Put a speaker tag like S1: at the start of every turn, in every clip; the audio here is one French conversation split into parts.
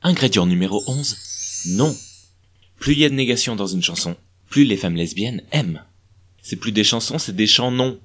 S1: Ingrédient numéro 11, non. Plus il y a de négation dans une chanson, plus les femmes lesbiennes aiment. C'est plus des chansons, c'est des chants non.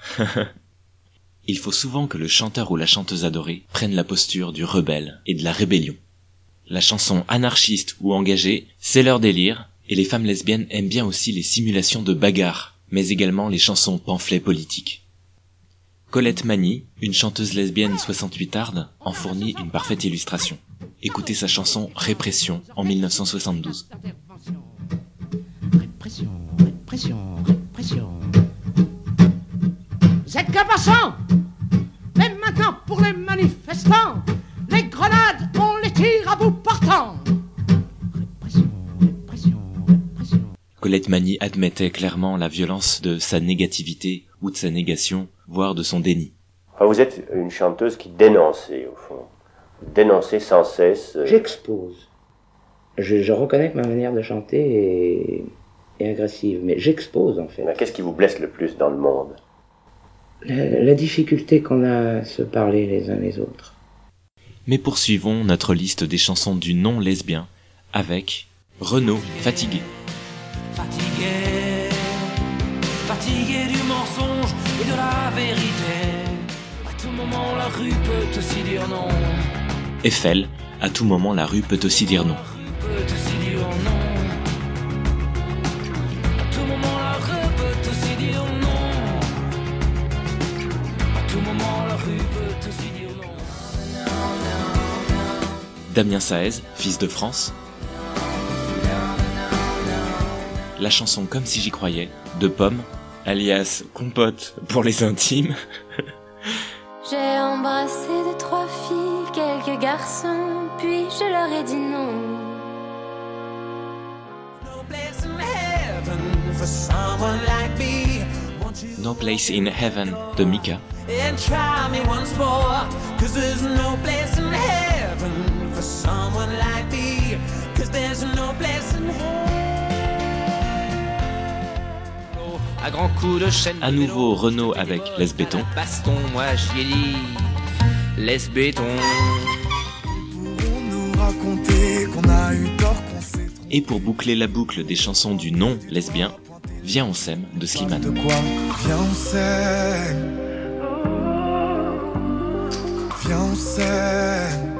S1: Il faut souvent que le chanteur ou la chanteuse adorée prenne la posture du rebelle et de la rébellion. La chanson anarchiste ou engagée, c'est leur délire, et les femmes lesbiennes aiment bien aussi les simulations de bagarres, mais également les chansons pamphlets politiques. Colette Mani, une chanteuse lesbienne 68arde, en fournit une parfaite illustration. Écoutez sa chanson Répression en 1972.
S2: Répression, répression, répression. Vous êtes qu'un passant. Mais maintenant pour les manifestants, les grenades, on les tire à bout portant. Répression, répression, répression.
S1: Colette Mani admettait clairement la violence de sa négativité ou de sa négation, voire de son déni.
S3: Enfin, vous êtes une chanteuse qui dénonçait, au fond. Dénonçait sans cesse.
S4: J'expose. Je reconnais que ma manière de chanter est agressive, mais j'expose en fait.
S3: Mais qu'est-ce qui vous blesse le plus dans le monde ?
S4: La difficulté qu'on a à se parler les uns les autres.
S1: Mais poursuivons notre liste des chansons du non lesbien avec Renaud, Fatigué.
S5: Fatigué, fatigué du mensonge et de la vérité. À tout moment la rue peut aussi dire non.
S1: Eiffel, à tout moment la rue peut aussi dire non.
S5: Peut aussi dire non. À tout moment la rue peut aussi dire non. À tout moment la rue peut aussi dire non.
S1: Damien Saez, Fils de France. La chanson Comme si j'y croyais, de Pomme, alias Compote pour les intimes.
S6: J'ai embrassé 2-3 filles, quelques garçons, puis je leur ai dit non.
S1: No Place in Heaven de Mika.
S5: And try me once more, 'cause there's no place in heaven for someone like me, 'cause there's no place in heaven. À grands coups de chaîne.
S1: À nouveau Renaud avec Laisse Béton.
S5: Baston, moi j'y ai dit, laisse béton.
S7: Nous raconter qu'on a eu tort, qu'on s'est trompé.
S1: Et pour boucler la boucle des chansons du non lesbien, Viens on s'aime de Slimane.
S7: De quoi? Viens on s'aime. Viens on s'aime.